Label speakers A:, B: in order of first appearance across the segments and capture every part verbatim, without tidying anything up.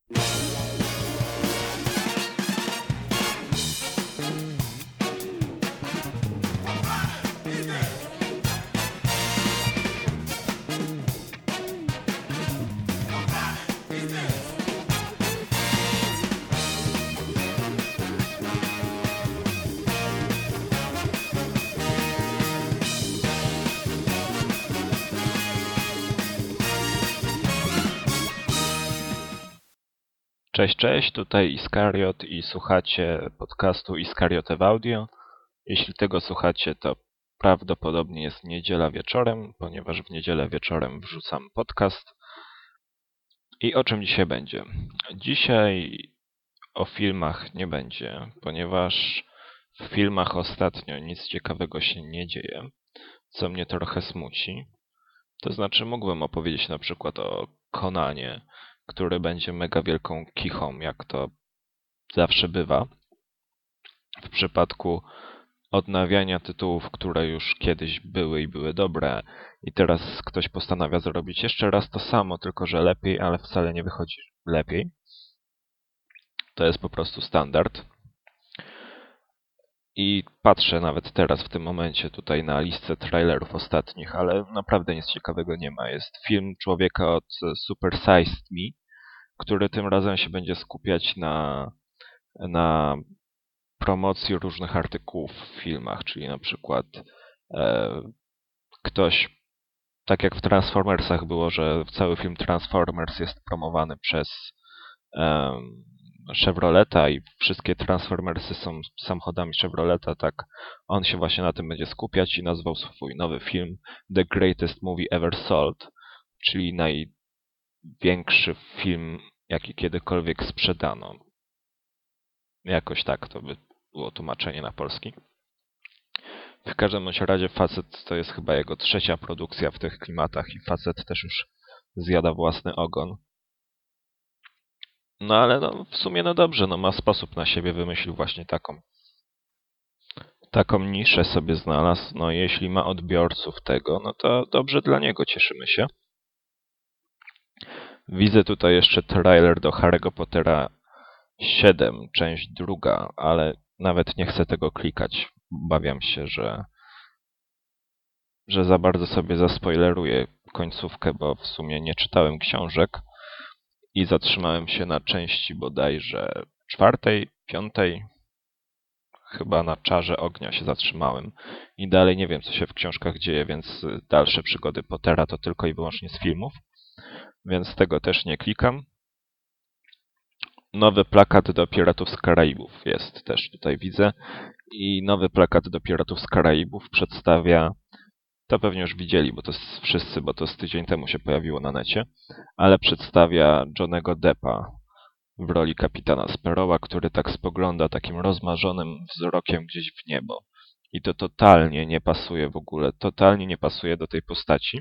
A: Cześć, cześć, tutaj Iskariot i słuchacie podcastu Iskariote w Audio. Jeśli tego słuchacie, to prawdopodobnie jest niedziela wieczorem, ponieważ w niedzielę wieczorem wrzucam podcast. I o czym dzisiaj będzie? Dzisiaj o filmach nie będzie, ponieważ w filmach ostatnio nic ciekawego się nie dzieje, co mnie trochę smuci. To znaczy mógłbym opowiedzieć na przykład o Conanie, który będzie mega wielką kichą, jak to zawsze bywa w przypadku odnawiania tytułów, które już kiedyś były i były dobre i teraz ktoś postanawia zrobić jeszcze raz to samo, tylko że lepiej, ale wcale nie wychodzi lepiej. To jest po prostu standard. I patrzę nawet teraz w tym momencie tutaj na listę trailerów ostatnich, ale naprawdę nic ciekawego nie ma. Jest film człowieka od Super Sized Me, który tym razem się będzie skupiać na, na promocji różnych artykułów w filmach, czyli na przykład e, ktoś, tak jak w Transformersach było, że cały film Transformers jest promowany przez e, Chevroleta i wszystkie Transformersy są samochodami Chevroleta, tak on się właśnie na tym będzie skupiać i nazwał swój nowy film The Greatest Movie Ever Sold, czyli największy film, jaki kiedykolwiek sprzedano. Jakoś tak to by było tłumaczenie na polski. W każdym bądź razie facet to jest chyba jego trzecia produkcja w tych klimatach i facet też już zjada własny ogon. No ale no, w sumie no dobrze, no ma sposób na siebie, wymyślił właśnie taką taką niszę sobie znalazł. No jeśli ma odbiorców tego, no to dobrze dla niego, cieszymy się. Widzę tutaj jeszcze trailer do Harry'ego Pottera siedem, część druga, ale nawet nie chcę tego klikać. Obawiam się, że że za bardzo sobie zaspoileruję końcówkę, bo w sumie nie czytałem książek i zatrzymałem się na części bodajże czwartej, piątej, chyba na Czarze Ognia się zatrzymałem i dalej nie wiem, co się w książkach dzieje, więc dalsze przygody Pottera to tylko i wyłącznie z filmów, więc tego też nie klikam. Nowy plakat do Piratów z Karaibów jest też tutaj widzę i nowy plakat do Piratów z Karaibów przedstawia, to pewnie już widzieli, bo to jest wszyscy, bo to z tydzień temu się pojawiło na necie, ale przedstawia Johnny'ego Deppa w roli kapitana Sparrowa, który tak spogląda takim rozmarzonym wzrokiem gdzieś w niebo. I to totalnie nie pasuje w ogóle, totalnie nie pasuje do tej postaci.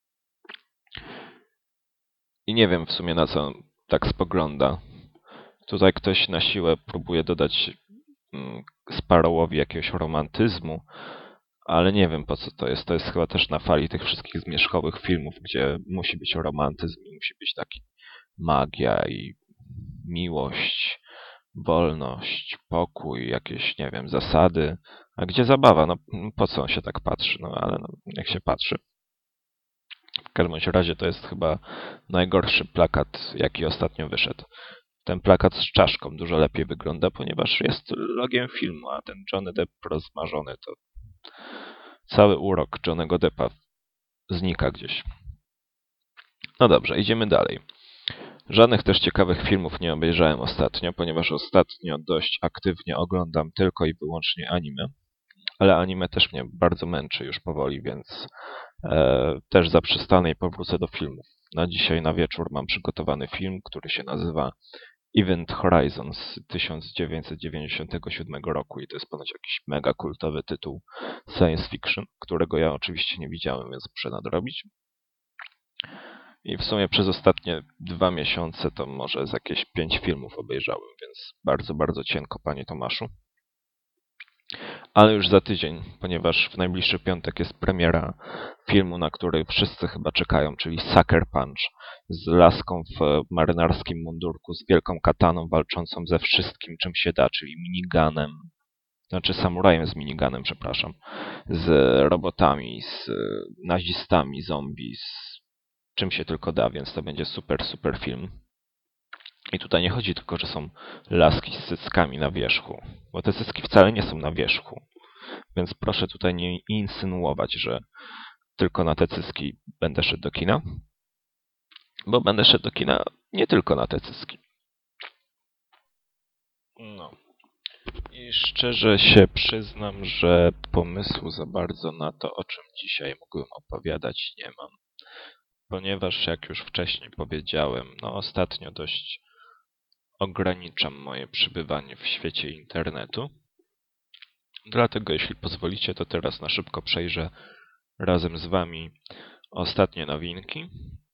A: I nie wiem w sumie na co on tak spogląda. Tutaj ktoś na siłę próbuje dodać mm, Sparrowowi jakiegoś romantyzmu, ale nie wiem po co to jest. To jest chyba też na fali tych wszystkich zmierzchowych filmów, gdzie musi być romantyzm i musi być taki magia i miłość, wolność, pokój, jakieś, nie wiem, zasady. A gdzie zabawa? No po co on się tak patrzy? No ale no, jak się patrzy. W każdym razie to jest chyba najgorszy plakat, jaki ostatnio wyszedł. Ten plakat z czaszką dużo lepiej wygląda, ponieważ jest logiem filmu, a ten Johnny Depp rozmarzony to cały urok Johnny'ego Deppa znika gdzieś. No dobrze, idziemy dalej. Żadnych też ciekawych filmów nie obejrzałem ostatnio, ponieważ ostatnio dość aktywnie oglądam tylko i wyłącznie anime. Ale anime też mnie bardzo męczy już powoli, więc e, też zaprzestanę i powrócę do filmów. Na dzisiaj na wieczór mam przygotowany film, który się nazywa Event Horizon z tysiąc dziewięćset dziewięćdziesiątego siódmego roku i to jest ponoć jakiś mega kultowy tytuł science fiction, którego ja oczywiście nie widziałem, więc muszę nadrobić. I w sumie przez ostatnie dwa miesiące to może z jakieś pięć filmów obejrzałem, więc bardzo, bardzo cienko, panie Tomaszu. ale już za tydzień, ponieważ w najbliższy piątek jest premiera filmu, na który wszyscy chyba czekają, czyli Sucker Punch, z laską w marynarskim mundurku, z wielką kataną walczącą ze wszystkim, czym się da, czyli miniganem, znaczy samurajem z miniganem, przepraszam, z robotami, z nazistami, zombie, z czym się tylko da, więc to będzie super, super film. I tutaj nie chodzi tylko, że są laski z cyckami na wierzchu, bo te cycki wcale nie są na wierzchu. Więc proszę tutaj nie insynuować, że tylko na te cycki będę szedł do kina, bo będę szedł do kina nie tylko na te cycki. No. I szczerze się przyznam, że pomysłu za bardzo na to, o czym dzisiaj mógłbym opowiadać, nie mam. Ponieważ, jak już wcześniej powiedziałem, no ostatnio dość ograniczam moje przybywanie w świecie internetu. Dlatego, jeśli pozwolicie, to teraz na szybko przejrzę razem z wami ostatnie nowinki.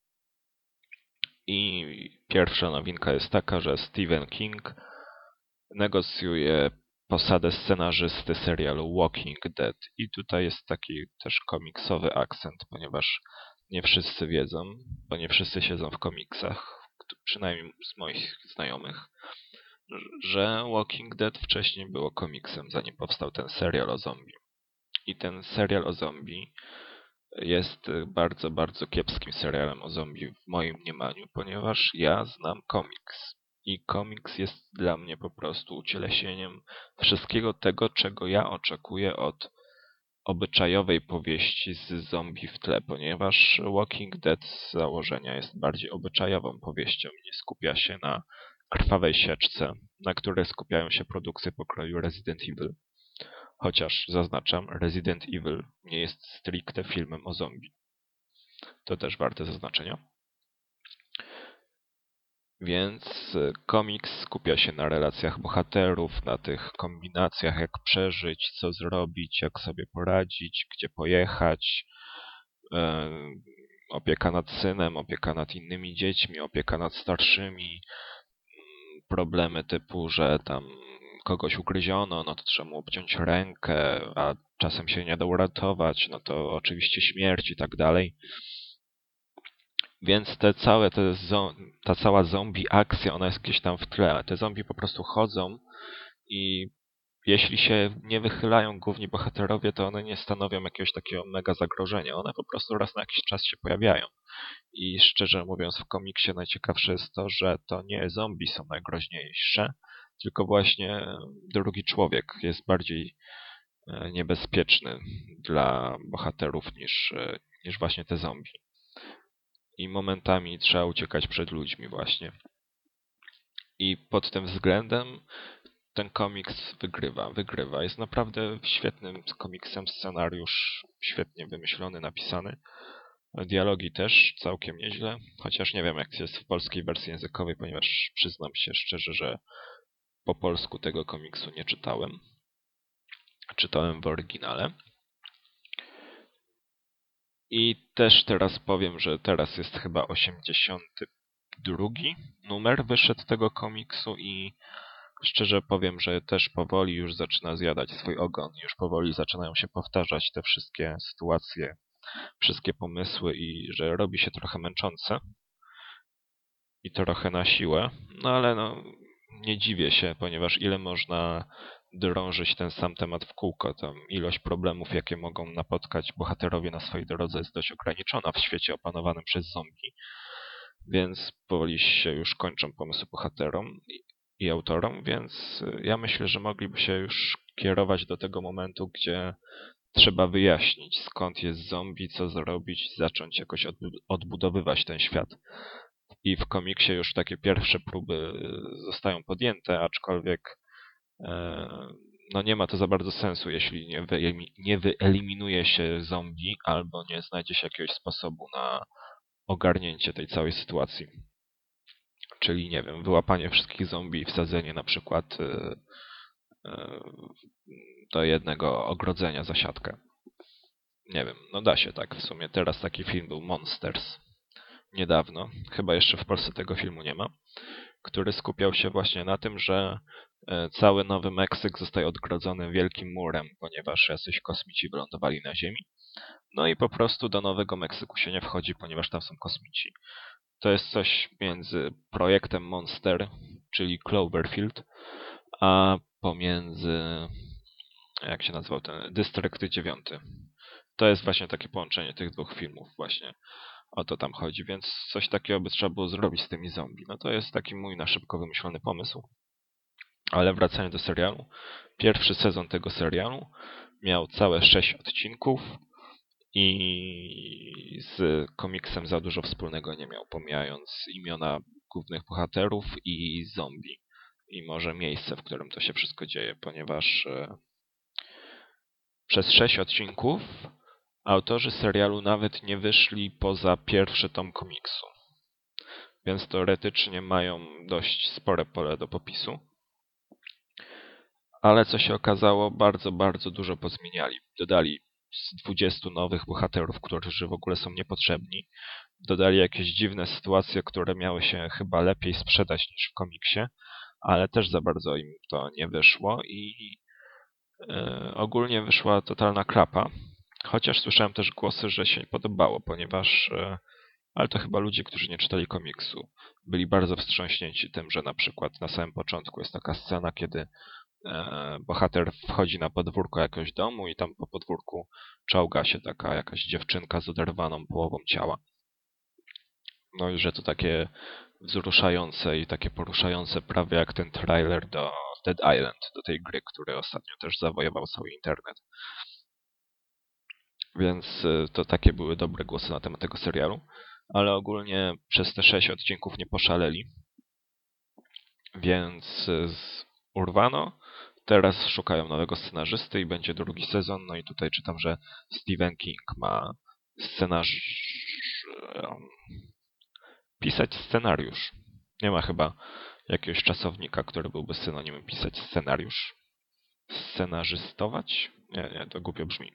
A: I pierwsza nowinka jest taka, że Stephen King negocjuje posadę scenarzysty serialu Walking Dead. I tutaj jest taki też komiksowy akcent, ponieważ nie wszyscy wiedzą, bo nie wszyscy siedzą w komiksach, przynajmniej z moich znajomych, że Walking Dead wcześniej było komiksem, zanim powstał ten serial o zombie. I ten serial o zombie jest bardzo, bardzo kiepskim serialem o zombie w moim mniemaniu, ponieważ ja znam komiks. I komiks jest dla mnie po prostu ucieleśnieniem wszystkiego tego, czego ja oczekuję od obyczajowej powieści z zombie w tle, ponieważ Walking Dead z założenia jest bardziej obyczajową powieścią i nie skupia się na krwawej sieczce, na której skupiają się produkcje pokroju Resident Evil. Chociaż, zaznaczam, Resident Evil nie jest stricte filmem o zombie. To też warte zaznaczenia. Więc komiks skupia się na relacjach bohaterów, na tych kombinacjach, jak przeżyć, co zrobić, jak sobie poradzić, gdzie pojechać, e, opieka nad synem, opieka nad innymi dziećmi, opieka nad starszymi, problemy typu, że tam kogoś ugryziono, no to trzeba mu obciąć rękę, a czasem się nie da uratować, no to oczywiście śmierć i tak dalej. Więc te całe, te ta cała zombie akcja, ona jest gdzieś tam w tle. Te zombie po prostu chodzą i jeśli się nie wychylają główni bohaterowie, to one nie stanowią jakiegoś takiego mega zagrożenia. One po prostu raz na jakiś czas się pojawiają. I szczerze mówiąc, w komiksie najciekawsze jest to, że to nie zombie są najgroźniejsze, tylko właśnie drugi człowiek jest bardziej niebezpieczny dla bohaterów niż, niż właśnie te zombie. I momentami trzeba uciekać przed ludźmi właśnie. I pod tym względem ten komiks wygrywa, wygrywa. Jest naprawdę świetnym komiksem, scenariusz świetnie wymyślony, napisany. Dialogi też całkiem nieźle, chociaż nie wiem jak jest w polskiej wersji językowej, ponieważ przyznam się szczerze, że po polsku tego komiksu nie czytałem. Czytałem w oryginale. I też teraz powiem, że teraz jest chyba osiemdziesiąty drugi numer wyszedł tego komiksu i szczerze powiem, że też powoli już zaczyna zjadać swój ogon. Już powoli zaczynają się powtarzać te wszystkie sytuacje, wszystkie pomysły i że robi się trochę męczące i trochę na siłę. No ale no, nie dziwię się, ponieważ ile można drążyć ten sam temat w kółko. Tam ilość problemów, jakie mogą napotkać bohaterowie na swojej drodze jest dość ograniczona w świecie opanowanym przez zombie. Więc powoli się już kończą pomysły bohaterom i, i autorom, więc ja myślę, że mogliby się już kierować do tego momentu, gdzie trzeba wyjaśnić, skąd jest zombie, co zrobić, zacząć jakoś odbudowywać ten świat. I w komiksie już takie pierwsze próby zostają podjęte, aczkolwiek no nie ma to za bardzo sensu, jeśli nie, wy, nie wyeliminuje się zombie albo nie znajdzie się jakiegoś sposobu na ogarnięcie tej całej sytuacji. Czyli, nie wiem, wyłapanie wszystkich zombie i wsadzenie na przykład yy, yy, do jednego ogrodzenia za siatkę. Nie wiem, no da się tak w sumie. Teraz taki film był Monsters. Niedawno. Chyba jeszcze w Polsce tego filmu nie ma. Który skupiał się właśnie na tym, że Cały Nowy Meksyk zostaje odgrodzony wielkim murem, ponieważ jacyś kosmici wylądowali na Ziemi. No i po prostu do Nowego Meksyku się nie wchodzi, ponieważ tam są kosmici. To jest coś między projektem Monster, czyli Cloverfield, a pomiędzy, jak się nazywał ten, Dystrykty dziewiąty. To jest właśnie takie połączenie tych dwóch filmów właśnie. O to tam chodzi, więc coś takiego by trzeba było zrobić z tymi zombie. No to jest taki mój na szybko wymyślony pomysł. Ale wracając do serialu. Pierwszy sezon tego serialu miał całe sześć odcinków i z komiksem za dużo wspólnego nie miał, pomijając imiona głównych bohaterów i zombie. I może miejsce, w którym to się wszystko dzieje, ponieważ e, przez sześć odcinków autorzy serialu nawet nie wyszli poza pierwszy tom komiksu. Więc teoretycznie mają dość spore pole do popisu. Ale co się okazało, bardzo, bardzo dużo pozmieniali. Dodali z dwudziestu nowych bohaterów, którzy w ogóle są niepotrzebni. Dodali jakieś dziwne sytuacje, które miały się chyba lepiej sprzedać niż w komiksie, ale też za bardzo im to nie wyszło i yy, ogólnie wyszła totalna klapa. Chociaż słyszałem też głosy, że się nie podobało, ponieważ yy, ale to chyba ludzie, którzy nie czytali komiksu, byli bardzo wstrząśnięci tym, że na przykład na samym początku jest taka scena, kiedy e, bohater wchodzi na podwórko jakiegoś domu i tam po podwórku czołga się taka jakaś dziewczynka z oderwaną połową ciała. No i że to takie wzruszające i takie poruszające, prawie jak ten trailer do Dead Island, do tej gry, który ostatnio też zawojował cały internet. Więc e, to takie były dobre głosy na temat tego serialu. Ale ogólnie przez te sześć odcinków nie poszaleli, więc urwano. Teraz szukają nowego scenarzysty i będzie drugi sezon. No i tutaj czytam, że Stephen King ma scenarz... pisać scenariusz. Nie ma chyba jakiegoś czasownika, który byłby synonimem pisać scenariusz. Scenarzystować? Nie, nie, to głupio brzmi.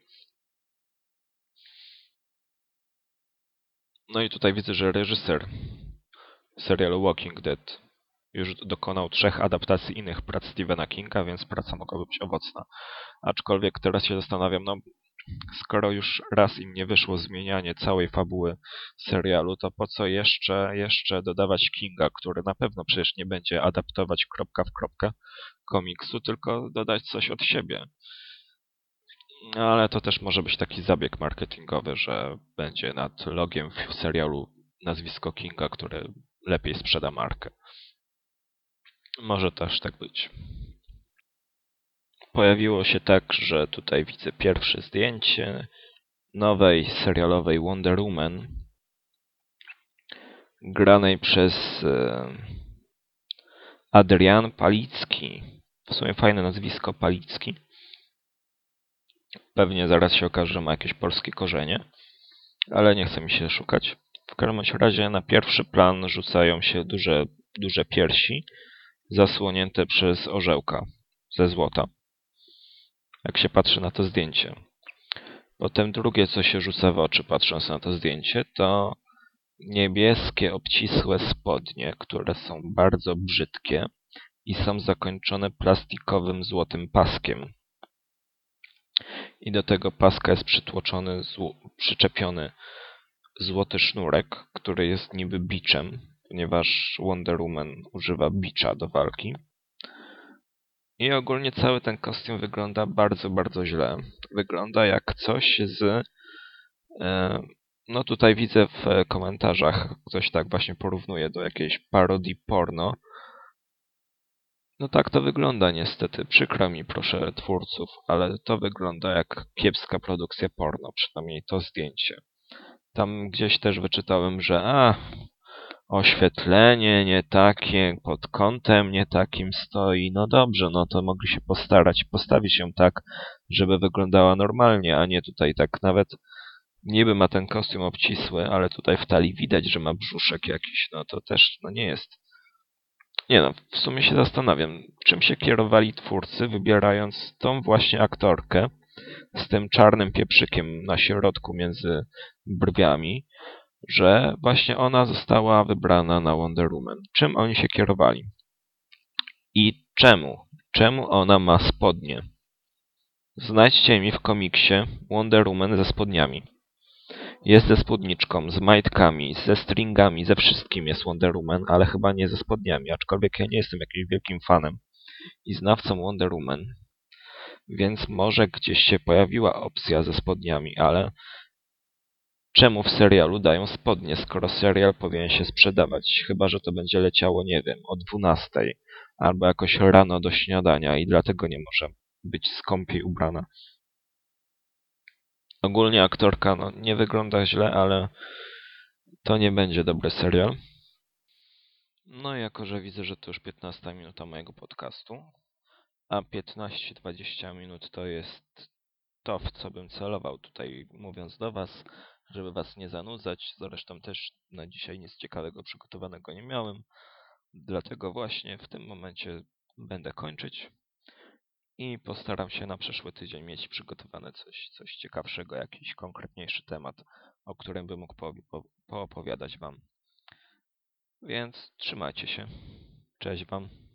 A: No i tutaj widzę, że reżyser serialu Walking Dead już dokonał trzech adaptacji innych prac Stephena Kinga, więc praca mogłaby być owocna. Aczkolwiek teraz się zastanawiam, no skoro już raz im nie wyszło zmienianie całej fabuły serialu, to po co jeszcze, jeszcze dodawać Kinga, który na pewno przecież nie będzie adaptować kropka w kropkę komiksu, tylko dodać coś od siebie. No, ale to też może być taki zabieg marketingowy, że będzie nad logiem w serialu nazwisko Kinga, które lepiej sprzeda markę. Może też tak być. Pojawiło się tak, że tutaj widzę pierwsze zdjęcie nowej serialowej Wonder Woman, granej przez Adrian Palicki. W sumie fajne nazwisko, Palicki. Pewnie zaraz się okaże, że ma jakieś polskie korzenie, ale nie chce mi się szukać. W każdym razie na pierwszy plan rzucają się duże, duże piersi, zasłonięte przez orzełka ze złota, jak się patrzy na to zdjęcie. Potem drugie, co się rzuca w oczy, patrząc na to zdjęcie, to niebieskie, obcisłe spodnie, które są bardzo brzydkie i są zakończone plastikowym złotym paskiem. I do tego paska jest przytłoczony, przyczepiony złoty sznurek, który jest niby biczem, ponieważ Wonder Woman używa bicza do walki. I ogólnie cały ten kostium wygląda bardzo, bardzo źle. Wygląda jak coś z... E, no tutaj widzę w komentarzach, ktoś tak właśnie porównuje do jakiejś parodii porno. No tak to wygląda niestety. Przykro mi, proszę twórców, ale to wygląda jak kiepska produkcja porno, przynajmniej to zdjęcie. Tam gdzieś też wyczytałem, że a, oświetlenie nie takie, pod kątem nie takim stoi. No dobrze, no to mogli się postarać i postawić ją tak, żeby wyglądała normalnie, a nie tutaj tak nawet niby ma ten kostium obcisły, ale tutaj w talii widać, że ma brzuszek jakiś. No to też no nie jest. Nie no, w sumie się zastanawiam, czym się kierowali twórcy, wybierając tą właśnie aktorkę z tym czarnym pieprzykiem na środku między brwiami, że właśnie ona została wybrana na Wonder Woman. Czym oni się kierowali? I czemu? Czemu ona ma spodnie? Znajdźcie mi w komiksie Wonder Woman ze spodniami. Jest ze spódniczką, z majtkami, ze stringami, ze wszystkim jest Wonder Woman, ale chyba nie ze spodniami, aczkolwiek ja nie jestem jakimś wielkim fanem i znawcą Wonder Woman, więc może gdzieś się pojawiła opcja ze spodniami, ale czemu w serialu dają spodnie, skoro serial powinien się sprzedawać? Chyba że to będzie leciało, nie wiem, o dwunastej albo jakoś rano do śniadania i dlatego nie może być skąpiej ubrana. Ogólnie aktorka no, nie wygląda źle, ale to nie będzie dobry serial. No i jako, że widzę, że to już piętnasta minuta mojego podcastu, a piętnaście dwadzieścia minut to jest to, w co bym celował tutaj mówiąc do was, żeby was nie zanudzać. Zresztą też na dzisiaj nic ciekawego przygotowanego nie miałem, dlatego właśnie w tym momencie będę kończyć i postaram się na przyszły tydzień mieć przygotowane coś, coś ciekawszego, jakiś konkretniejszy temat, o którym bym mógł po, po, poopowiadać wam. Więc trzymajcie się. Cześć wam.